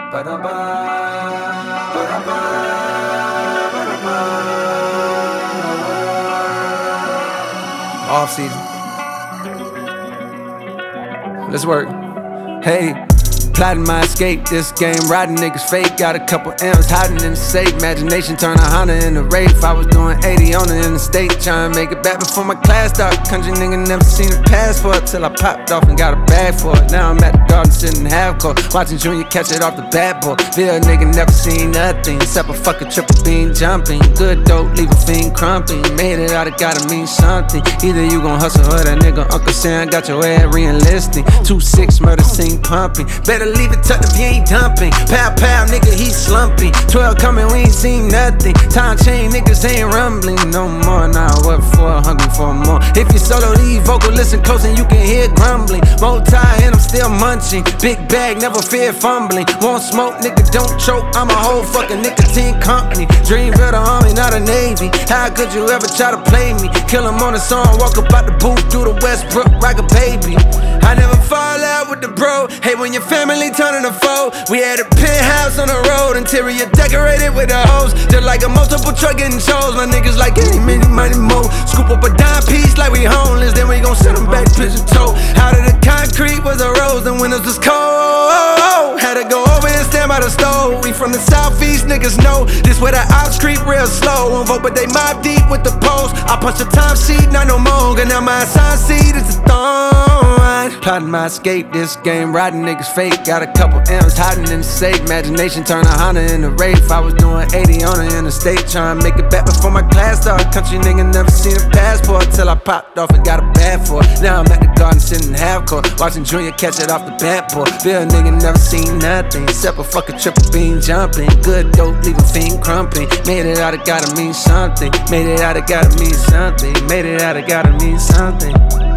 Off season. Let's work. Hey. Plotting my escape, this game, riding niggas fake. Got a couple M's hiding in the safe. Imagination turn a Honda into Wraith. I was doing 80 on the interstate, trying to make it back before my class started. Country nigga never seen a passport till I popped off and got a bag for it. Now I'm at the garden sitting half court, watching Junior catch it off the bat boy. Bill nigga never seen nothing except a fucking triple beam jumping. Good dope, leave a fiend crumping. Made it out, it gotta mean something. Either you gon' hustle or that nigga Uncle Sam got your ass re-enlisting. 2-6 murder scene pumping. Better leave it tucked if you ain't dumping. Pow pow, nigga, he slumping. 12 coming, we ain't seen nothing. Time chain, niggas ain't rumbling no more. Nah, what for? Hungry for more. If you solo lead vocal, listen close and you can hear grumbling. Multi and I'm still munching. Big bag, never fear fumbling. Won't smoke, nigga, don't choke. I'm a whole fucking nicotine company. Dream of the army, not a navy. How could you ever try to play me? Kill him on the song, walk up out the booth through the Westbrook like a baby. I never fall out with the bro. Hey, when your family turning a foe. We had a penthouse on the road, interior decorated with the hose. Just like a multiple truck getting chose. My niggas like any mini money mo. Scoop up a dime piece like we homeless, then we gon' send them back pigeon toe. Out of the concrete was a rose, the windows was cold. Had to go over and stand by the stove. We from the southeast, niggas know this where the ops creep real slow. Won't vote, but they mob deep with the post. I punch the time sheet, not no more. Now my assigned seat is the thorn. Plotting my escape, this game, riding niggas fake. Got a couple M's hiding in the safe. Imagination turn a Honda into Wraith. I was doing 80 on the interstate, trying to make it back before my class started. Country nigga never seen a passport till I popped off and got a bag for it. Now I'm at the garden sitting half court, watching Junior catch it off the bat boy. Bill nigga never seen nothing except a fucking triple beam jumping. Good dope, leave a fiend crumping. Made it out, it gotta mean something. Made it out, it gotta mean something. Made it out, it gotta mean something.